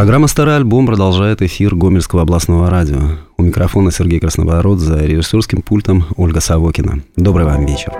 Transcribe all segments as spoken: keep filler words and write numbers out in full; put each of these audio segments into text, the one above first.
Программа «Старый альбом» продолжает эфир Гомельского областного радио. У микрофона Сергей Краснобород, за режиссерским пультом Ольга Савокина. Добрый вам вечер.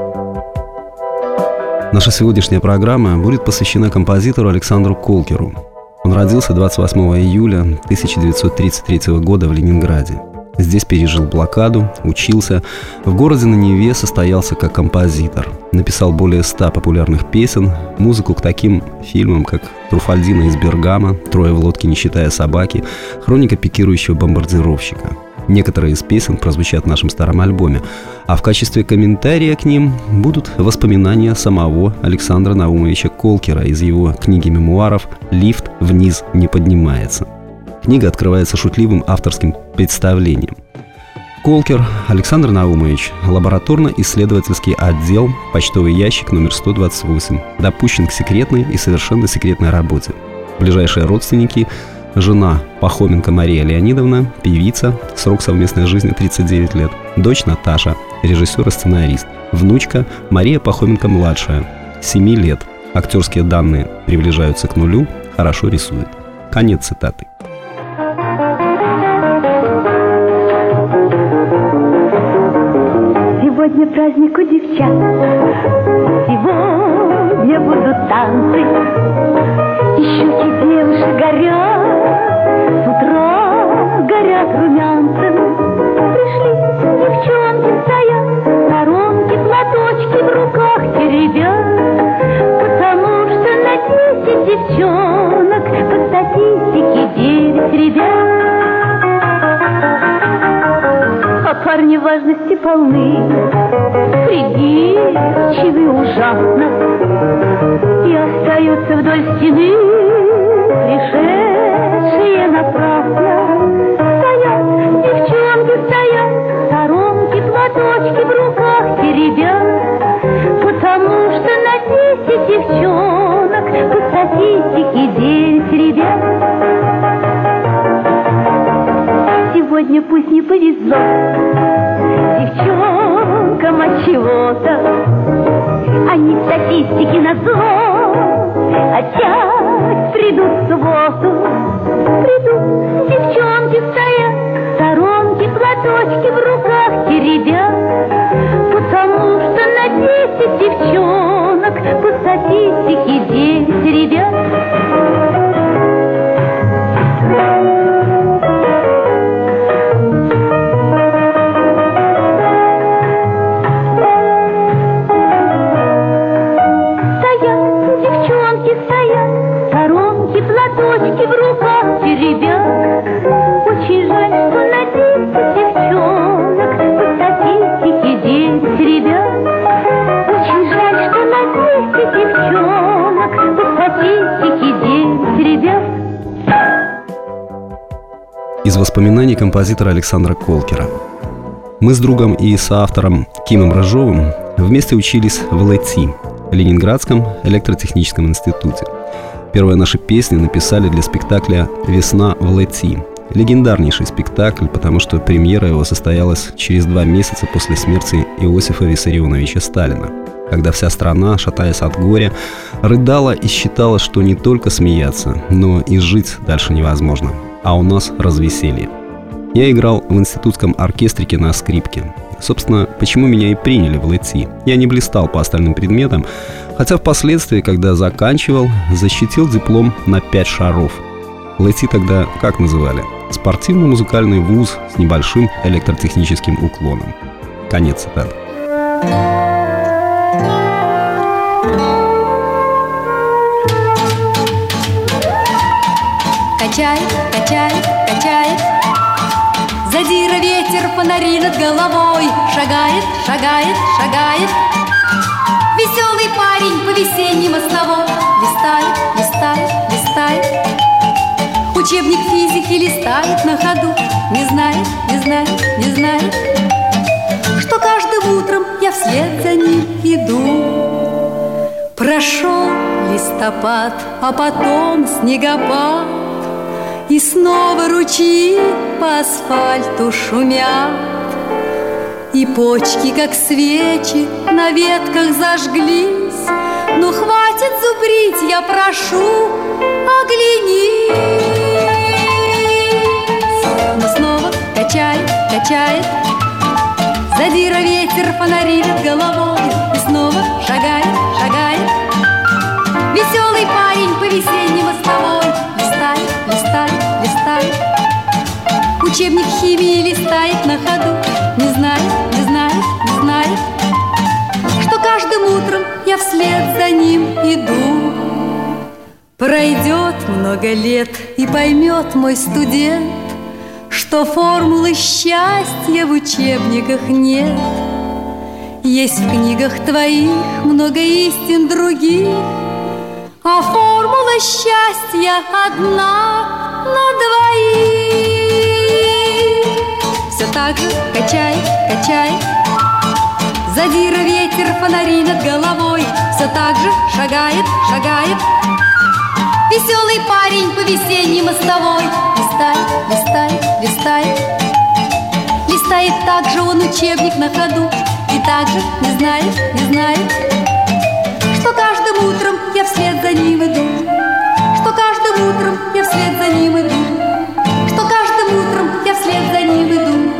Наша сегодняшняя программа будет посвящена композитору Александру Колкеру. Он родился двадцать восьмого июля тысяча девятьсот тридцать третьего года в Ленинграде. Здесь пережил блокаду, учился. В городе на Неве состоялся как композитор. Написал более ста популярных песен, музыку к таким фильмам, как «Труффальдино из Бергама», «Трое в лодке, не считая собаки», «Хроника пикирующего бомбардировщика». Некоторые из песен прозвучат в нашем старом альбоме, а в качестве комментария к ним будут воспоминания самого Александра Наумовича Колкера из его книги мемуаров «Лифт вниз не поднимается». Книга открывается шутливым авторским представлением. Колкер Александр Наумович, лабораторно-исследовательский отдел, почтовый ящик номер сто двадцать восемь, допущен к секретной и совершенно секретной работе. Ближайшие родственники: жена Пахоменко Мария Леонидовна, певица, срок совместной жизни тридцать девять лет, дочь Наташа, режиссер и сценарист, внучка Мария Пахоменко-младшая, семь лет, актерские данные приближаются к нулю, хорошо рисует. Конец цитаты. Сегодня праздник у девчат, сегодня будут танцы, и щеки девушек горят, с утра горят румянцем. Пришли девчонки, стоят, сторонки, платочки в руках теребят, потому что на десять девчонок по статистике девять ребят. А парни важности полны, придирчивы ужасно, и остаются вдоль стены, пришедшие напрасно. Стоят, девчонки стоят, сторонки, платочки в руках теребят, потому что на десять девчонок по статистике девять ребят. Сегодня пусть не повезло девчонкам от чего-то, они в статистике на зло опять придут в субботу. Придут, девчонки стоят, сторонки, платочки в руках теребят, потому что на десять девчонок по статистике девять ребят. Платочки в руках теребят. Очень жаль, что на десять девчонок по статистике девять ребят. Очень жаль, что на десять девчонок по статистике девять ребят. Из воспоминаний композитора Александра Колкера. Мы с другом и соавтором Кимом Рыжовым вместе учились в ЛЭТИ, Ленинградском электротехническом институте. Первые наши песни написали для спектакля «Весна в ЛЭТИ». Легендарнейший спектакль, потому что премьера его состоялась через два месяца после смерти Иосифа Виссарионовича Сталина, когда вся страна, шатаясь от горя, рыдала и считала, что не только смеяться, но и жить дальше невозможно. А у нас развеселье. Я играл в институтском оркестрике на скрипке. Собственно, почему меня и приняли в ЛЭТИ. Я не блистал по остальным предметам, хотя впоследствии, когда заканчивал, защитил диплом на пять шаров. ЛЭТИ тогда как называли? Спортивно-музыкальный вуз с небольшим электротехническим уклоном. Конец цитаты. Качает, качает, качает. Задира ветер, фонари над головой. Шагает, шагает, шагает. Веселый парень по весенней мостовой. Листает, листает, листает. Учебник физики листает на ходу. Не знает, не знает, не знает, что каждым утром я вслед за ним иду. Прошел листопад, а потом снегопад, и снова ручьи по асфальту шумят, и почки, как свечи, на ветках зажглись. Ну хватит зубрить, я прошу, оглянись. качает. Задира ветер фонари над головой и снова шагает, шагает. Веселый парень по весенней мостовой листает, листает, листает. Учебник химии листает на ходу, не знает, не знает, не знает, что каждым утром я вслед за ним иду. Пройдет много лет и поймет мой студент, что формулы счастья в учебниках нет. Есть в книгах твоих много истин других, а формула счастья одна на двоих. Все так же качает, качает. Задира ветер фонари над головой все так же шагает, шагает. Веселый парень по весенней мостовой листает, листает, листает. Листает так же он учебник на ходу и так же не знает, не знает, что каждым утром я вслед за ним иду, что каждым утром я вслед за ним иду, что каждым утром я вслед за ним иду.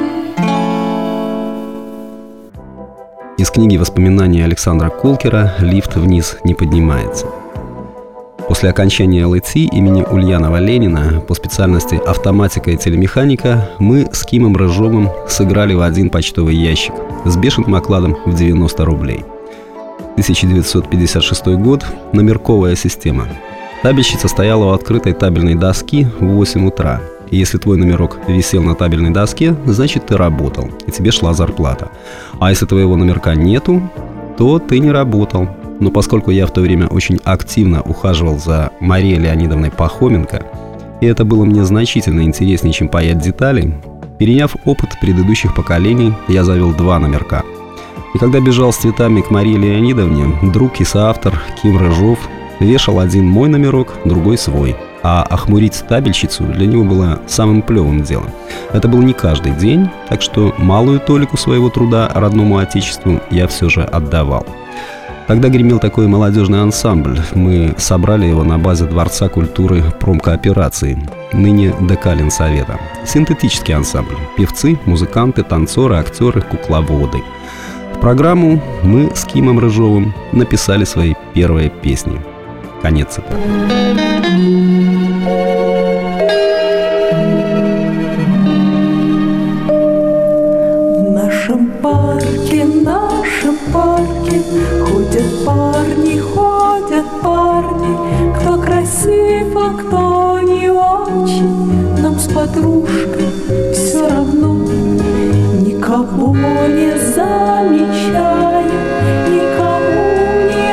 Из книги воспоминаний Александра Колкера «Лифт вниз не поднимается». После окончания эл и ти имени Ульянова Ленина по специальности автоматика и телемеханика мы с Кимом Рыжовым сыграли в один почтовый ящик с бешеным окладом в девяносто рублей. тысяча девятьсот пятьдесят шестой год. Номерковая система. Табельщица стояла у открытой табельной доски в восемь утра. И если твой номерок висел на табельной доске, значит ты работал, и тебе шла зарплата. А если твоего номерка нету, то ты не работал. Но поскольку я в то время очень активно ухаживал за Марией Леонидовной Пахоменко, и это было мне значительно интереснее, чем паять детали, переняв опыт предыдущих поколений, я завел два номерка. И когда бежал с цветами к Марии Леонидовне, друг и соавтор Ким Рыжов вешал один мой номерок, другой свой. А охмурить табельщицу для него было самым плевым делом. Это был не каждый день, так что малую толику своего труда родному отечеству я все же отдавал. Тогда гремел такой молодежный ансамбль. Мы собрали его на базе Дворца культуры промкооперации, ныне ДК Ленсовета. Синтетический ансамбль. Певцы, музыканты, танцоры, актеры, кукловоды. В программу мы с Кимом Рыжовым написали свои первые песни. Конец цитаты. В нашем парке, нашем парке ходят парни, ходят парни. Кто красив, а кто не очень. Нам с подружкой все равно. Никого не замечаем, никому не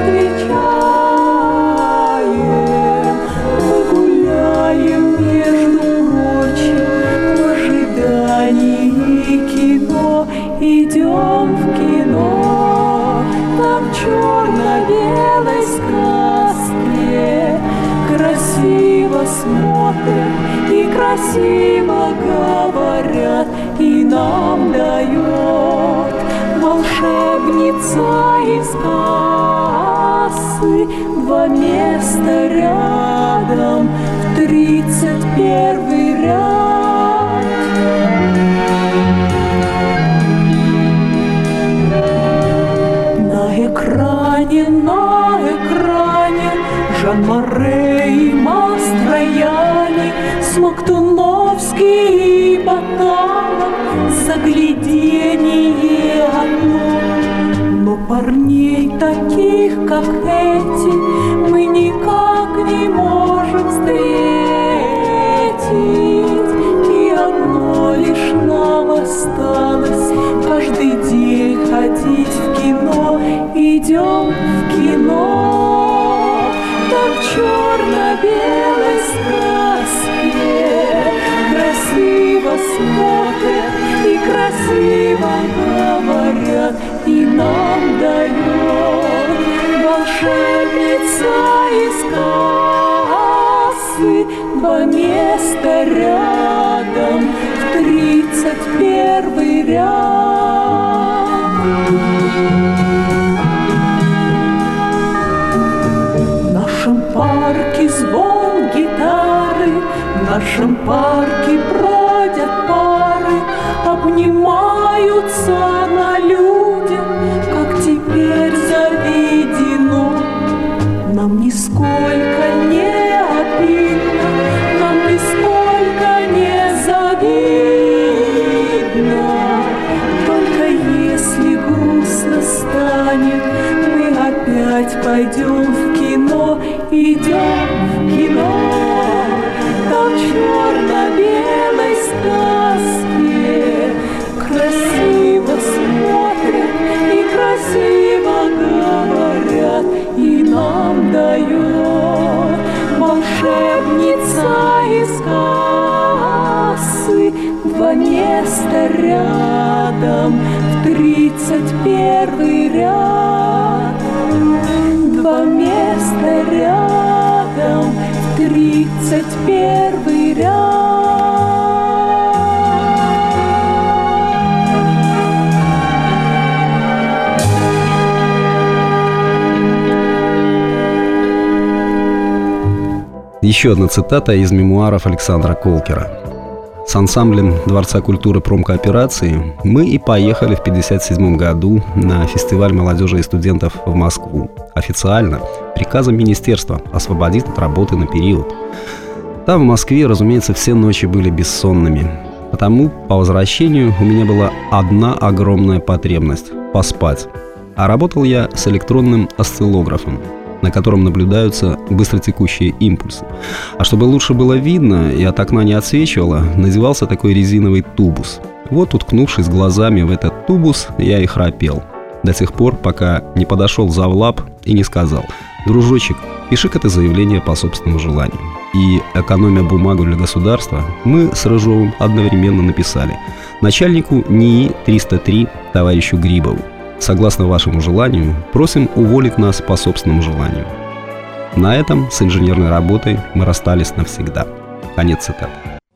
отвечаем. Мы гуляем, между прочим, в ожидании кино. Идем в кино, там в черно-белой сказке красиво смотрят и красиво говорят, и нам дает волшебница из кассы два места рядом в тридцать первый ряд. На экране, на экране Жан Море и Мастрояни, Смоктуновский и Баталов, загляденье одно. Но парней таких, как эти, мы никак не можем встретить. И одно лишь нам осталось каждый день ходить в кино. Идем в кино, там в черно-белой сказке красиво смотрят и красиво говорят, и нам дает волшебница из кассы два места рядом в тридцать первый ряд. В нашем парке звон гитары, в нашем парке бродят пары, обнимаются на людях, как теперь заведено. Нам нисколько не обидно, нам нисколько не завидно. Только если грустно станет, мы опять пойдем в кино, идем в кино. Там в черно-белой сказке красиво смотрят и красиво говорят, и нам дает волшебница из кассы два места рядом в тридцать первый ряд. Два места рядом в тридцать первый ряд. Еще одна цитата из мемуаров Александра Колкера. С ансамблем Дворца культуры промкооперации мы и поехали в пятьдесят седьмом году на фестиваль молодежи и студентов в Москву. Официально, приказом министерства, освободить от работы на период. Там, в Москве, разумеется, все ночи были бессонными. Потому по возвращению у меня была одна огромная потребность – поспать. А работал я с электронным осциллографом, на котором наблюдаются быстротекущие импульсы. А чтобы лучше было видно и от окна не отсвечивало, надевался такой резиновый тубус. Вот, уткнувшись глазами в этот тубус, я и храпел. До тех пор, пока не подошел завлаб и не сказал: «Дружочек, пиши-ка ты заявление по собственному желанию». И, экономя бумагу для государства, мы с Рыжовым одновременно написали: начальнику НИИ триста три товарищу Грибову: согласно вашему желанию, просим уволить нас по собственному желанию. На этом с инженерной работой мы расстались навсегда. Конец цитаты.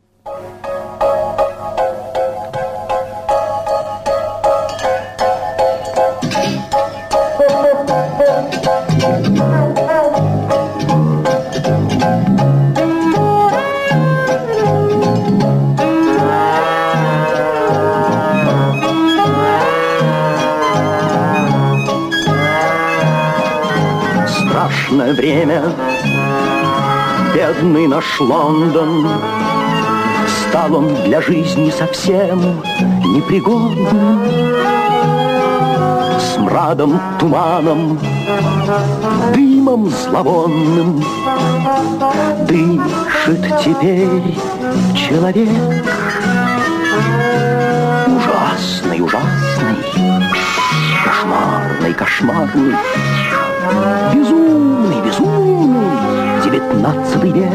Страшное время, бедный наш Лондон, стал он для жизни совсем непригодным. Смрадом, туманом, дымом зловонным дышит теперь человек. Ужасный, ужасный, кошмарный, кошмарный, безумный, безумный девятнадцатый век.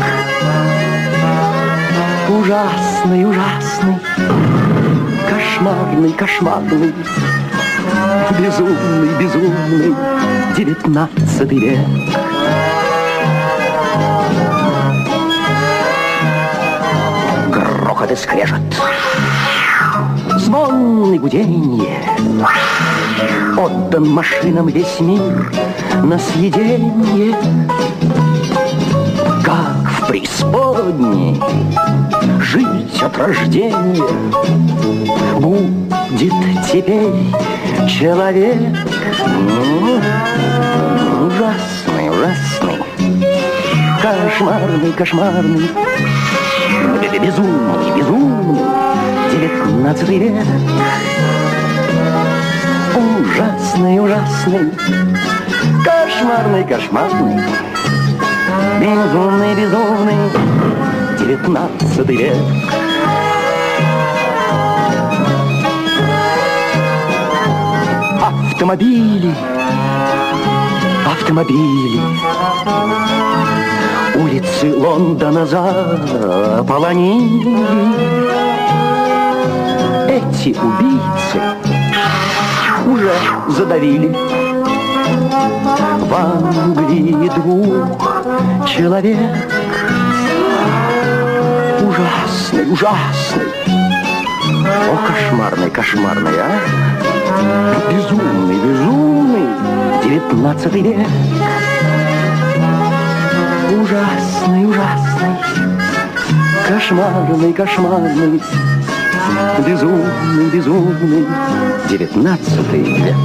Ужасный, ужасный, кошмарный, кошмарный, безумный, безумный девятнадцатый век. Грохот и скрежет, звон и гуденье, отдан машинам весь мир на съеденье. Как в преисподней жить от рождения будет теперь человек. Ужасный, ужасный, кошмарный, кошмарный, безумный, безумный девятнадцатый век. Ужасный, ужасный, кошмарный, кошмарный, безумный, безумный девятнадцатый век. Автомобили, автомобили, улицы Лондона заполонили. Эти убийцы уже задавили в Англии двух человек. Ужасный, ужасный, о, кошмарный, кошмарный, а? Безумный, безумный девятнадцатый век. Ужасный, ужасный, кошмарный, кошмарный безумный, безумный девятнадцатый век.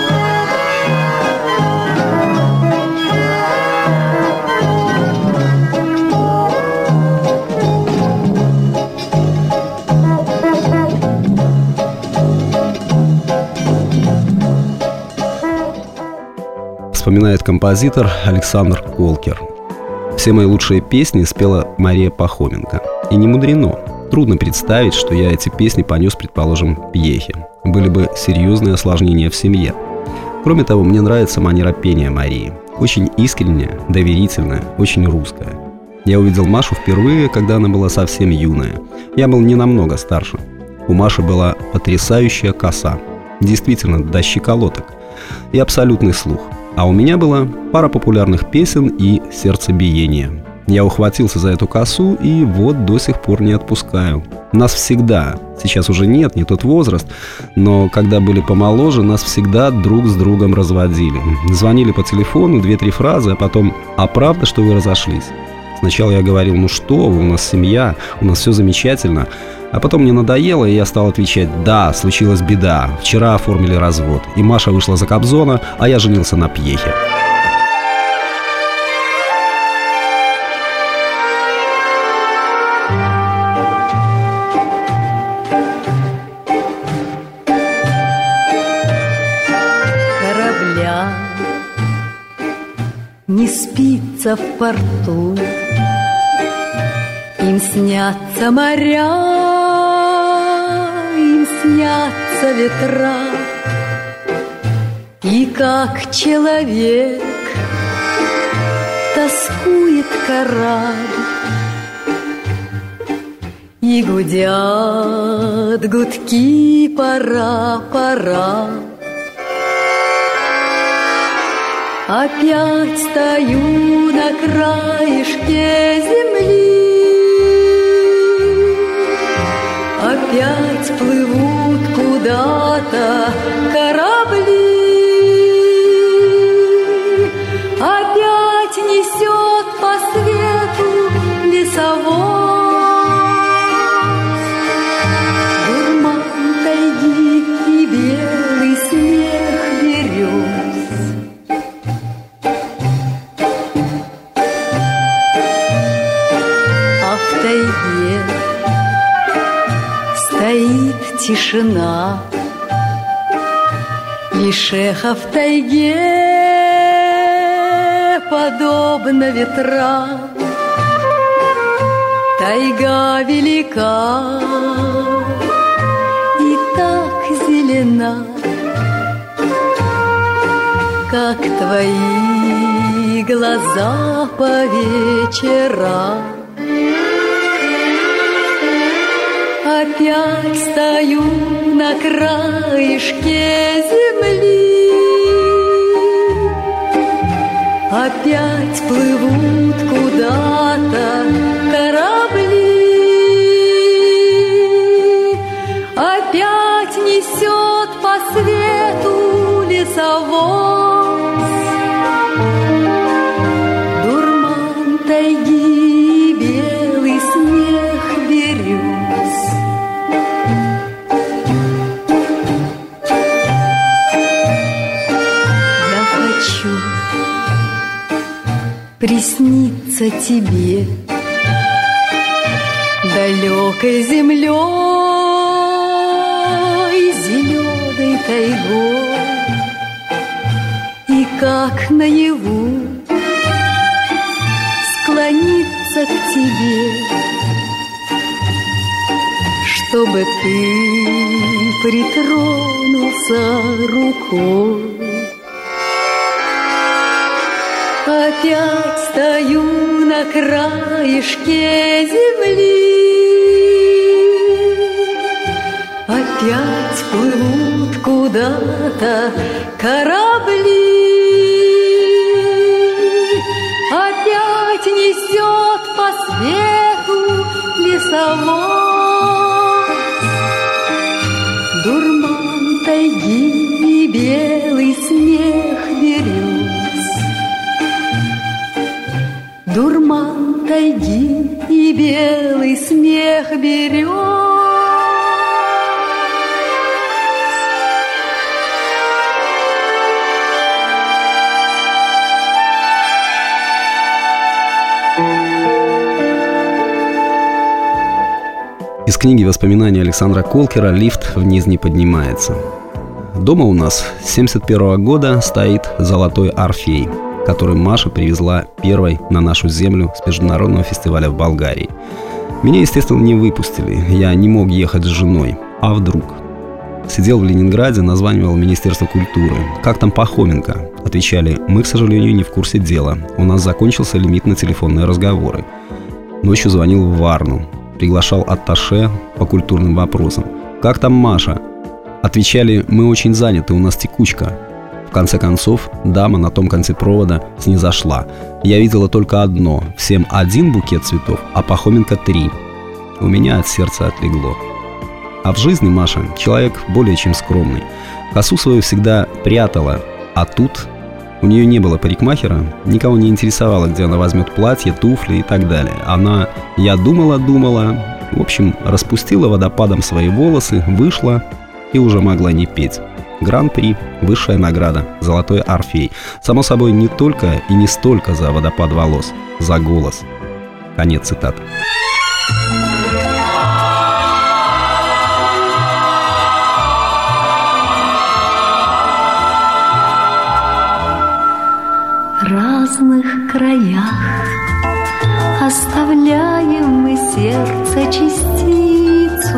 Вспоминает композитор Александр Колкер. Все мои лучшие песни спела Мария Пахоменко. И не мудрено. Трудно представить, что я эти песни понес, предположим, Пьехе. Были бы серьезные осложнения в семье. Кроме того, мне нравится манера пения Марии. Очень искренняя, доверительная, очень русская. Я увидел Машу впервые, когда она была совсем юная. Я был не намного старше. У Маши была потрясающая коса. Действительно, до щиколоток. И абсолютный слух. А у меня была пара популярных песен и сердцебиение. Я ухватился за эту косу и вот до сих пор не отпускаю. Нас всегда, сейчас уже нет, не тот возраст, но когда были помоложе, нас всегда друг с другом разводили. Звонили по телефону, две-три фразы, а потом «А правда, что вы разошлись?» Сначала я говорил: ну что вы, у нас семья, у нас все замечательно. А потом мне надоело, и я стал отвечать: да, случилась беда, вчера оформили развод. И Маша вышла за Кобзона, а я женился на Пьехе. Корабля не спится в порту, им снятся моря, им снятся ветра. И как человек тоскует корабль, и гудят гудки: пора, пора. Опять стою на краешке земли, опять плывут куда-то корабли, опять несет по свету лесовоз дурман тайги и белый смех берез. А в тайге стоит тишина, лишь эхо в тайге подобно ветрам. Тайга велика и так зелена, как твои глаза по вечерам. Опять стою на краешке земли, опять плывут куда-то корабли, опять несет по свету лесовоз дурман тайги и белый смех берез. Я хочу присниться тебе далекой землей, зеленой тайгой, и как наяву склониться к тебе, чтобы ты притронулся рукой. Опять стою на краешке земли, опять плывут куда-то корабли, опять несет по свету лесовоз дурман тайги и белый смех берез. Дурман тайги и белый смех берез. Из книги воспоминаний Александра Колкера «Лифт вниз не поднимается». Дома у нас с семьдесят первого года стоит золотой «Орфей», который Маша привезла первой на нашу землю с международного фестиваля в Болгарии. Меня, естественно, не выпустили. Я не мог ехать с женой. А вдруг? Сидел в Ленинграде, названивал Министерство культуры. «Как там Пахоменко?» Отвечали: «Мы, к сожалению, не в курсе дела. У нас закончился лимит на телефонные разговоры». Ночью звонил в Варну. Приглашал атташе по культурным вопросам. «Как там Маша?» Отвечали: «Мы очень заняты, у нас текучка». В конце концов, дама на том конце провода снизошла. Я видела только одно: всем один букет цветов, а Пахоменко три. У меня от сердца отлегло. А в жизни Маша человек более чем скромный. Косу свою всегда прятала, а тут у нее не было парикмахера, никого не интересовало, где она возьмет платье, туфли и так далее. Она, я думала-думала, в общем, распустила водопадом свои волосы, вышла и уже могла не петь. Гран-при, высшая награда, золотой «Орфей». Само собой, не только и не столько за водопад волос, за голос. Конец цитаты. В разных краях оставляем мы сердце частицу,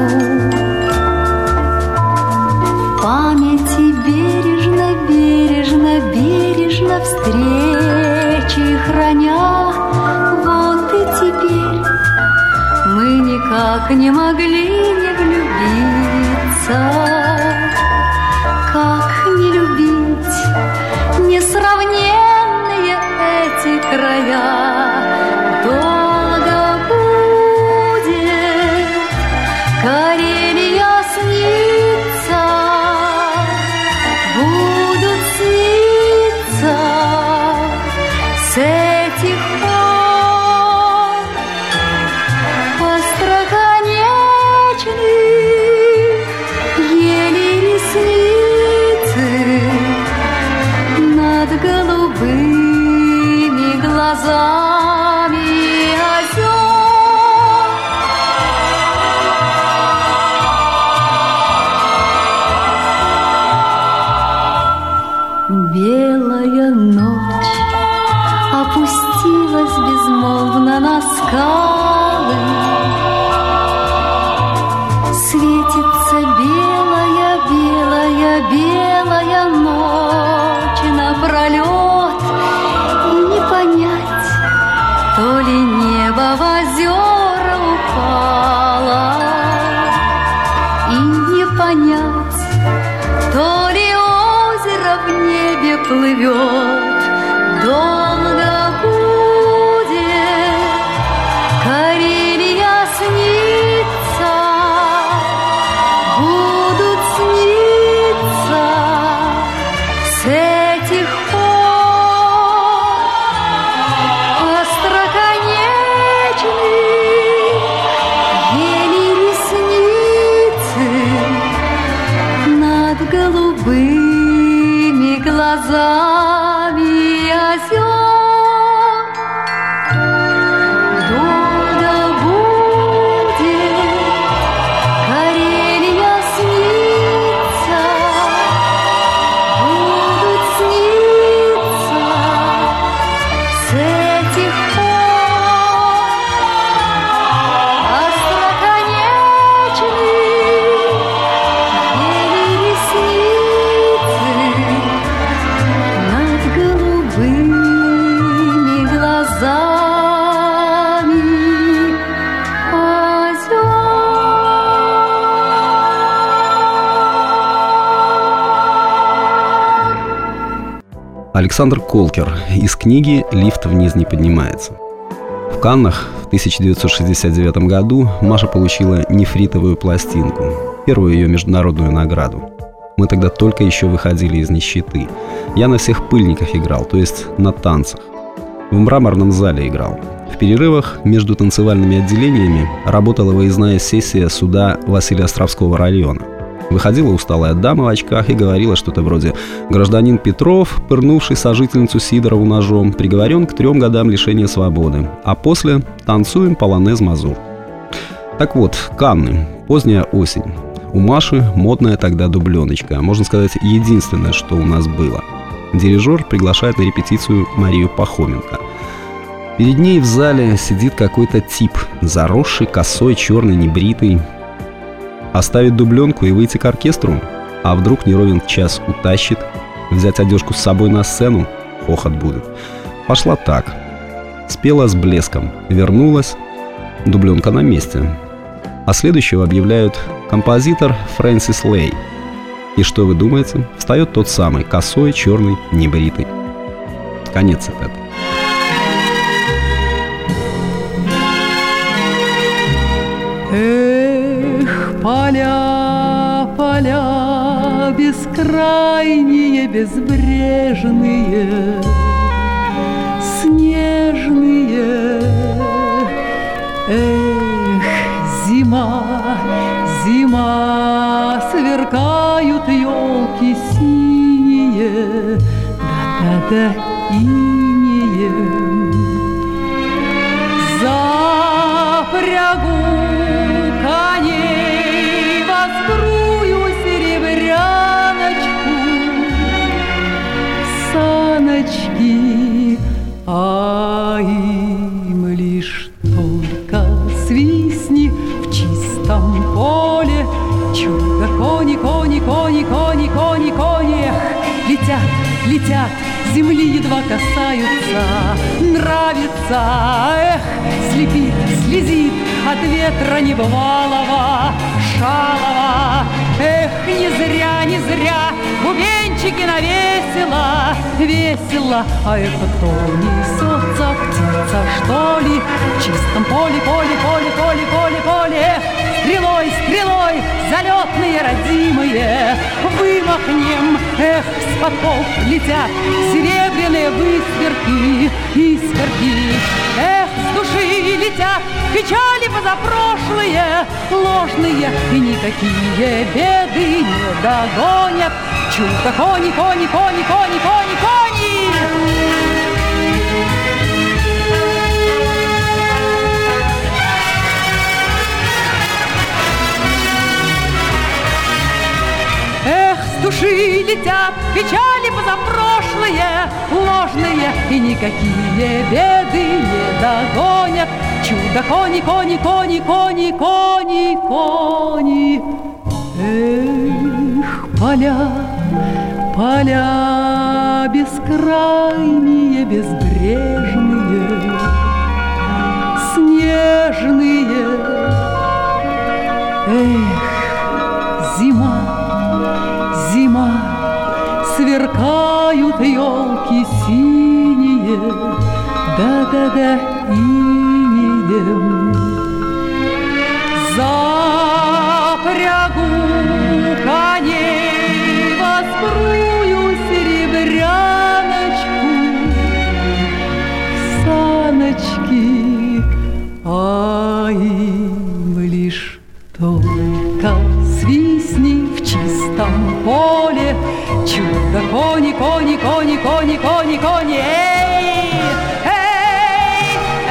в памяти бережно, бережно, бережно встречи храня. Вот и теперь мы никак не могли не влюбиться. Как не любить несравненные эти края? Долго будет Карелия снится, будут сниться с этих пор остроконечных еле ресницы над голубыми глазами озер. Белая ночь опустилась безмолвно на скалы. Светится белая, белая, белая ночь напролет. И не понять, то ли небо в озера упало, и не понять, то ли озеро в небе плывет. Долго будет Карелия снится, будут сниться с этих пор остроконечных еле ресницы над голубыми глазами озер. Долго будет Карелия снится, будут сниться с этих пор остроконечных еле ресницы над голубыми глазами озер. Александр Колкер из книги «Лифт вниз не поднимается». В Каннах в тысяча девятьсот шестьдесят девятом году Маша получила нефритовую пластинку, первую ее международную награду. Мы тогда только еще выходили из нищеты. Я на всех пыльниках играл, то есть на танцах. В мраморном зале играл. В перерывах между танцевальными отделениями работала выездная сессия суда Василеостровского района. Выходила усталая дама в очках и говорила что-то вроде: «Гражданин Петров, пырнувший сожительницу Сидорову ножом, приговорен к трем годам лишения свободы, а после танцуем полонез-мазур». Так вот, Канны, поздняя осень. У Маши модная тогда дубленочка, можно сказать, единственное, что у нас было. Дирижер приглашает на репетицию Марию Пахоменко. Перед ней в зале сидит какой-то тип, заросший, косой, черный, небритый. Оставить дубленку и выйти к оркестру? А вдруг не ровен час утащит? Взять одежку с собой на сцену? Хохот будет. Пошла так. Спела с блеском, вернулась, дубленка на месте. А следующего объявляют композитор Фрэнсис Лей. И что вы думаете? Встает тот самый, косой, черный, небритый. Конец цитаты. Эх, поля, поля, бескрайние, безбрежные, снежные. Эх, зима, зима, сверкают елки синие, да-да-да, инеем. Запрягу коней, воскрую серебряночку, саночки, а им лишь только свистни в чистом поле. Чудо, кони, кони, кони, кони, кони, кони, эх, летят, летят, земли едва касаются, нравится, эх, слепит, слезит от ветра небывалого, шалого. Эх, не зря, не зря бубенчики навесила, весело, а это то несется птица, что ли, в чистом поле, поле, поле, поле, поле, поле. Эх, стрелой, стрелой, залетные родимые, вымахнем, эх, с подков летят серебряные высверки, искорки. Эх, с души летят печали позапрошлые, ложные, и никакие беды не догонят. Чудо, кони, кони, кони, кони, кони, кони. Эх, с души летят печали позапрошлые, ложные, и никакие беды не догонят. Чудо, кони, кони, кони, кони, кони, кони. Эх, поля, поля бескрайние, безбрежные, снежные. Эх, зима, зима, сверкают елки синие, да-да-да, инеем. Запрягу коней, воскрую серебряночку, саночки, а им лишь только свистни в чистом поле. Чудо, кони, кони, кони, кони, кони, кони, эй, эй,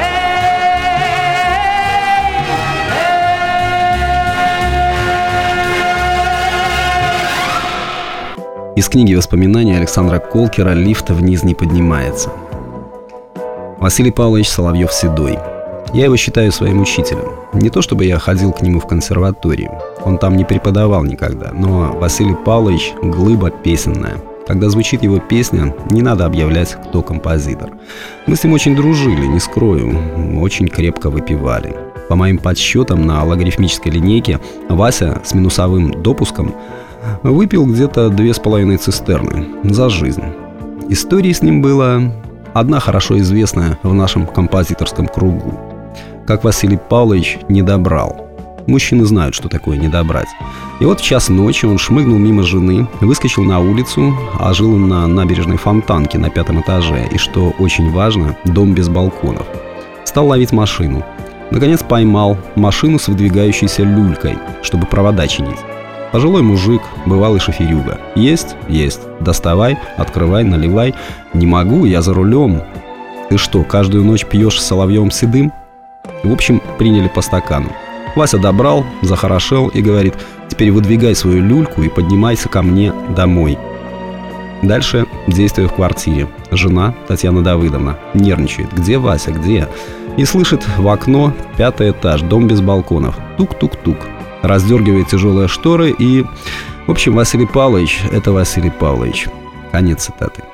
эй. Из книги воспоминаний Александра Колкера «Лифт вниз не поднимается». Василий Павлович Соловьев-Седой. Я его считаю своим учителем. Не то чтобы я ходил к нему в консерваторию. Он там не преподавал никогда. Но Василий Павлович – глыба песенная. Когда звучит его песня, не надо объявлять, кто композитор. Мы с ним очень дружили, не скрою. Очень крепко выпивали. По моим подсчетам, на логарифмической линейке Вася с минусовым допуском выпил где-то две с половиной цистерны за жизнь. Историй с ним было одна хорошо известная в нашем композиторском кругу. Как Василий Павлович не добрал. Мужчины знают, что такое не добрать. И вот в час ночи он шмыгнул мимо жены, выскочил на улицу, а жил он на набережной Фонтанки на пятом этаже. И что очень важно, дом без балконов. Стал ловить машину. Наконец поймал машину с выдвигающейся люлькой, чтобы провода чинить. Пожилой мужик, бывалый шоферюга. Есть? Есть. Доставай, открывай, наливай. Не могу, я за рулем. Ты что, каждую ночь пьешь с Соловьем Седым? В общем, приняли по стакану. Вася добрал, захорошел и говорит: «Теперь выдвигай свою люльку и поднимайся ко мне домой». Дальше действие в квартире. Жена, Татьяна Давыдовна, нервничает. Где Вася, где? И слышит в окно: пятый этаж, дом без балконов. Тук-тук-тук. Раздергивает тяжелые шторы и... В общем, Василий Павлович — это Василий Павлович. Конец цитаты.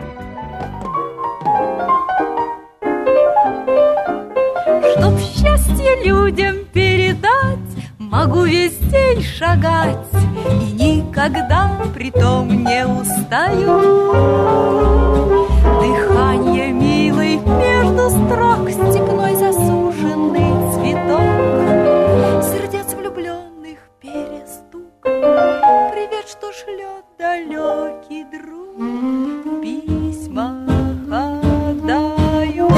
Чтоб счастье людям передать, могу весь день шагать и никогда притом не устаю. Дыхание милой между строк, степной засушенный цветок, сердец влюбленных перестук, привет, что шлет далекий друг, письма отдаю.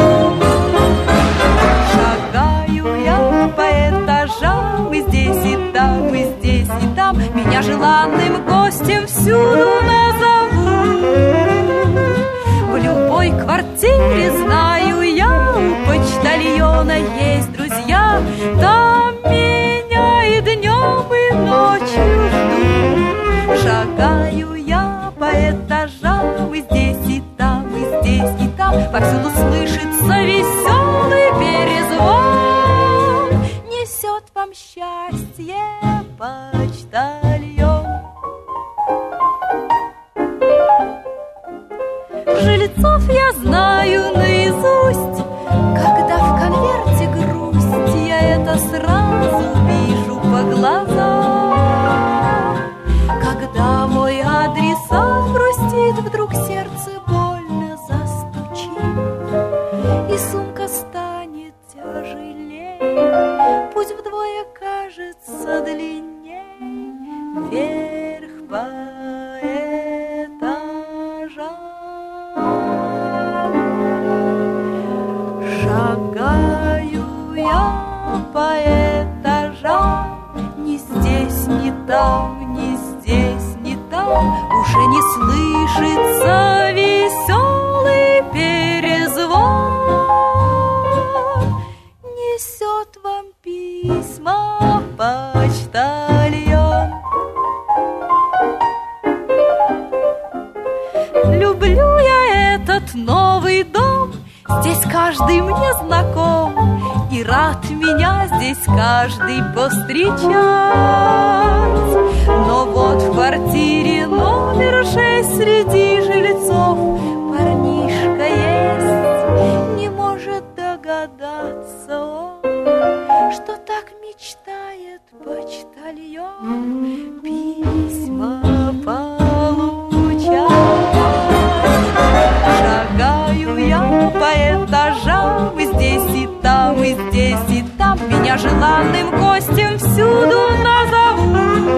Шагаю я по этажам, и здесь, и там, и здесь, и там, меня желанным гостем всюду назовут. В любой квартире, знаю я, у почтальона есть друзья, там меня и днем, и ночью ждут. Шагаю я по этажам, и здесь, и там, и здесь, и там, повсюду слышится веселый перезвон. Несет вам счастье почтальон. Жильцов я знаю наизусть, когда в конверте грусть, я это сразу вижу по глазам. Когда мой адресат грустит, вдруг сердце больно застучит, и сумка станет тяжелей, пусть вдвое кажется длинней, вверх по этажам. Шагаю я по этажам, ни здесь, ни там, ни здесь, ни там, уже не слышится веселый перезвон. Несет вам письма почтальон. Люблю я этот новый дом, здесь каждый мне знаком, и рад меня здесь каждый повстречать. Но вот в квартире номер шесть среди жильцов парнишка есть. Не может догадаться он, что так мечтает почтальон письма получать. Шагаю я по этажам, и здесь, и там, и здесь, и там, меня желанным гостем всюду назовут.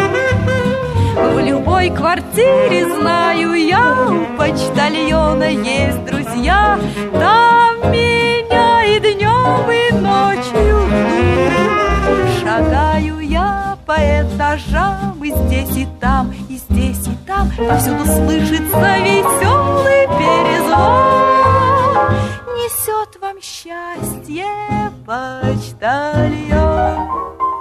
В любой квартире, знаю я, у почтальона есть друзья, там меня и днем, и ночью ждут. Шагаю я по этажам, и здесь, и там, и здесь, и там, повсюду слышится веселый перезвон. Несет вам счастье почтальон.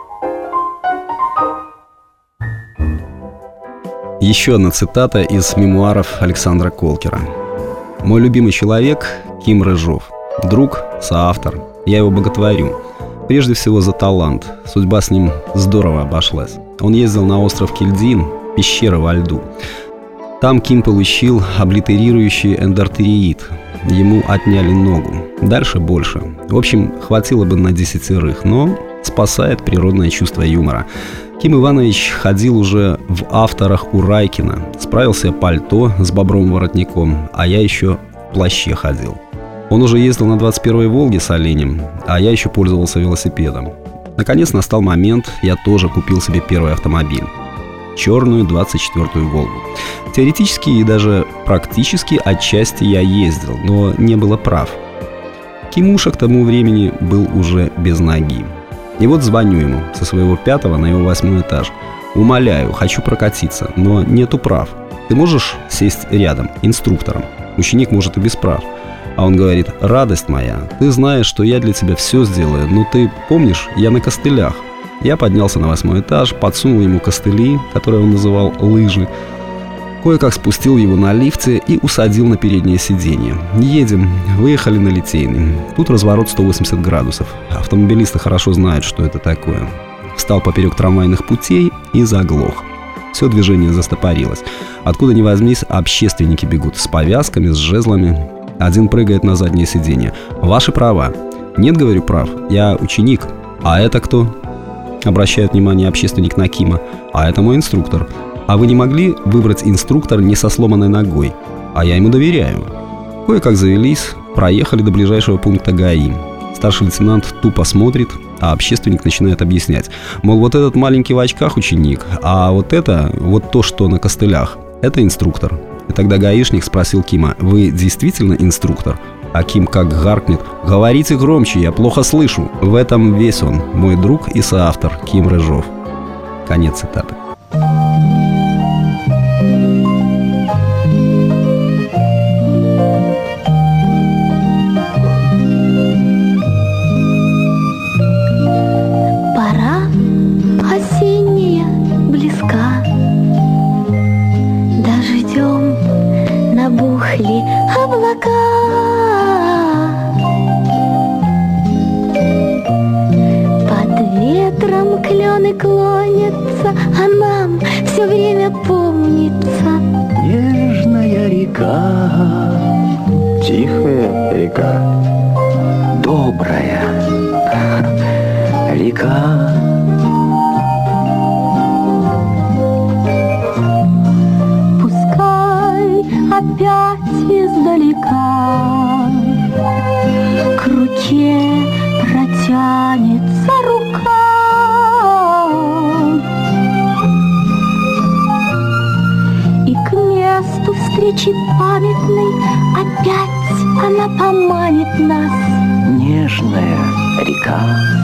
Еще одна цитата из мемуаров Александра Колкера. «Мой любимый человек – Ким Рыжов. Друг, соавтор. Я его боготворю. Прежде всего за талант. Судьба с ним здорово обошлась. Он ездил на остров Кильдин, пещера во льду. Там Ким получил облитерирующий эндортериит. Ему отняли ногу. Дальше больше. В общем, хватило бы на десятерых, но спасает природное чувство юмора. Ким Иванович ходил уже в авторах у Райкина. Справился пальто с бобровым воротником, а я еще в плаще ходил. Он уже ездил на двадцать первой «Волге» с оленем, а я еще пользовался велосипедом. Наконец настал момент, я тоже купил себе первый автомобиль. Черную двадцать четвёртую «Волгу». Теоретически и даже практически отчасти я ездил, но не было прав. Кимуша к тому времени был уже без ноги. И вот звоню ему со своего пятого на его восьмой этаж. Умоляю, хочу прокатиться, но нету прав. Ты можешь сесть рядом, инструктором? Ученик может и без прав. А он говорит: радость моя, ты знаешь, что я для тебя все сделаю, но ты помнишь, я на костылях. Я поднялся на восьмой этаж, подсунул ему костыли, которые он называл лыжи, кое-как спустил его на лифте и усадил на переднее сиденье. Едем, выехали на Литейный. Тут разворот сто восемьдесят градусов. Автомобилисты хорошо знают, что это такое. Встал поперек трамвайных путей и заглох. Все движение застопорилось. Откуда ни возьмись, общественники бегут с повязками, с жезлами. Один прыгает на заднее сиденье. «Ваши права». «Нет, — говорю, — прав. Я ученик». «А это кто?» Обращает внимание общественник на Кима. «А это мой инструктор». «А вы не могли выбрать инструктора не со сломанной ногой?» «А я ему доверяю». Кое-как завелись, проехали до ближайшего пункта ГАИ. Старший лейтенант тупо смотрит, а общественник начинает объяснять. Мол, вот этот маленький в очках ученик, а вот это, вот то, что на костылях, это инструктор. И тогда гаишник спросил Кима: «Вы действительно инструктор?» А Ким как гаркнет: «Говорите громче, я плохо слышу». В этом весь он, мой друг и соавтор Ким Рыжов. Конец цитаты. Пора осенняя близка, дождем набухли облака. Под ветром клены клонятся, а нам все время помнится Нежная река, тихая река, добрая река. Пускай опять издалека к руке протянется рука, и к месту встречи памятной опять она поманит нас. Нежная река,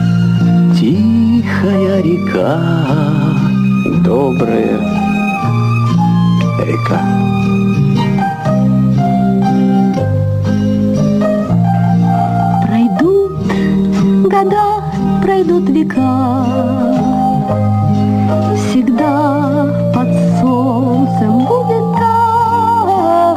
тихая река, добрая река. Пройдут года, пройдут века, всегда под солнцем будет так.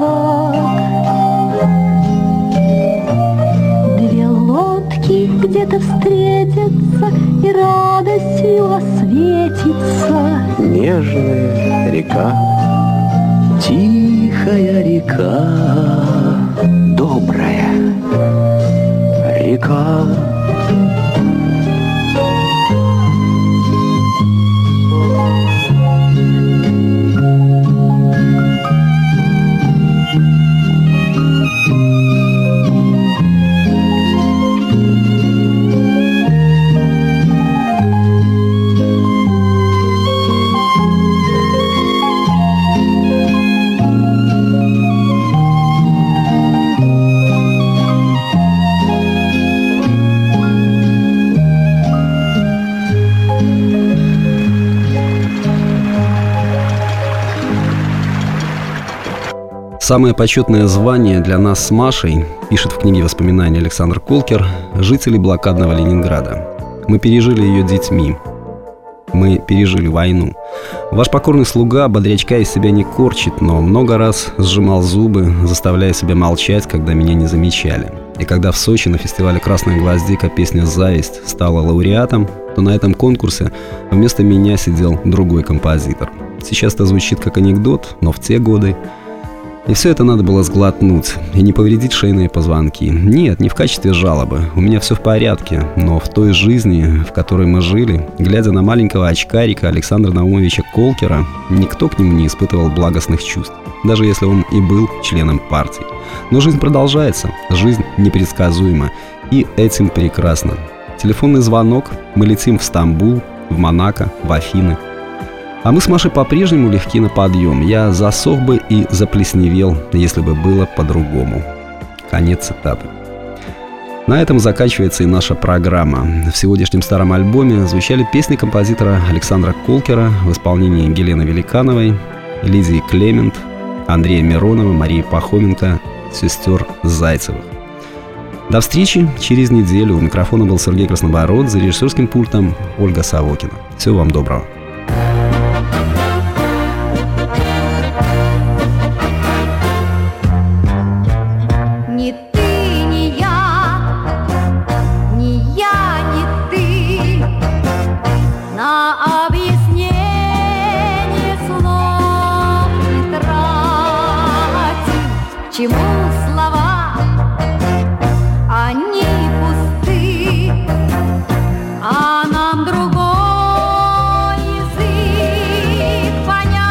Две лодки где-то встретятся, и радостью осветится Нежная река, тихая река, добрая река. Самое почетное звание для нас с Машей, пишет в книге воспоминаний Александр Колкер, жители блокадного Ленинграда. Мы пережили ее детьми. Мы пережили войну. Ваш покорный слуга бодрячка из себя не корчит, но много раз сжимал зубы, заставляя себя молчать, когда меня не замечали. И когда в Сочи на фестивале «Красная гвоздика» песня «Зависть» стала лауреатом, то на этом конкурсе вместо меня сидел другой композитор. Сейчас это звучит как анекдот, но в те годы... И все это надо было сглотнуть и не повредить шейные позвонки. Нет, не в качестве жалобы. У меня все в порядке. Но в той жизни, в которой мы жили, глядя на маленького очкарика Александра Наумовича Колкера, никто к нему не испытывал благостных чувств, даже если он и был членом партии. Но жизнь продолжается, жизнь непредсказуема. И этим прекрасно. Телефонный звонок, мы летим в Стамбул, в Монако, в Афины. А мы с Машей по-прежнему легки на подъем. Я засох бы и заплесневел, если бы было по-другому. Конец цитаты. На этом заканчивается и наша программа. В сегодняшнем старом альбоме звучали песни композитора Александра Колкера в исполнении Гелены Великановой, Лидии Клемент, Андрея Миронова, Марии Пахоменко, сестер Зайцевых. До встречи через неделю. У микрофона был Сергей Краснобород, за режиссерским пультом Ольга Савокина. Всего вам доброго. Ни ты, ни я, ни я, ни ты на объяснение слов не тратим. Чему слова? Они пусты, а нам другой язык понятен.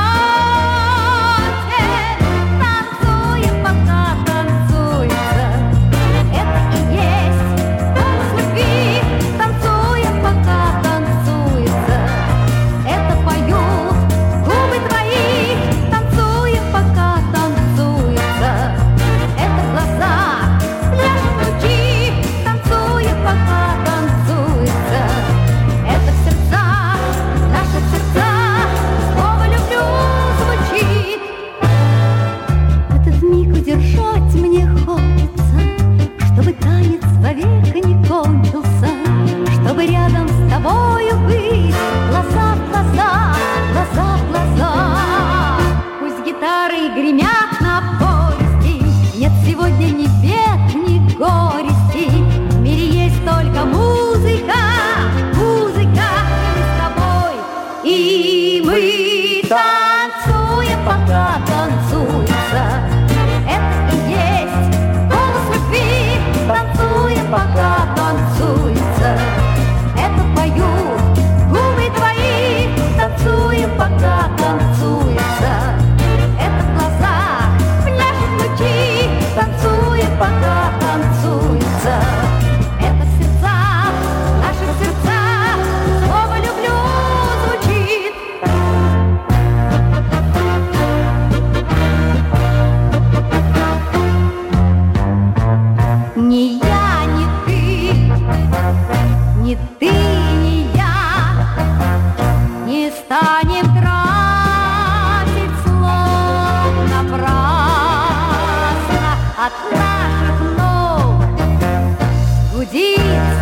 Танцуем, пока танцуется, это и есть голос любви. Танцуем, пока танцуется, это поют губы твои. Танцуем, пока танцуется, это глаза пляшут лучи. Танцуем, пока танцуется, это в сердцах, в наших сердцах слово «люблю» звучит. Этот миг удержать мне хочется, чтобы танец вовек не кончился, чтобы рядом с тобою быть глаза в глаза, глаза в глаза. Пусть гитары гремят на повести, нет сегодня ни бед, ни горести. В мире есть только музыка, музыка, и мы с тобой, и мы танцуем, пока танцуется. Это и есть голос любви. Танцуем, пока танцуется, это поют губы твои. Танцуем, пока танцуется, это в глазах пляшут лучи. Танцуем, пока танцуется, это в сердцах, в наших сердцах слово «люблю» звучит. Ни я, ни ты, ни ты, ни я не станем тратить слов напрасно. От наших ног гудит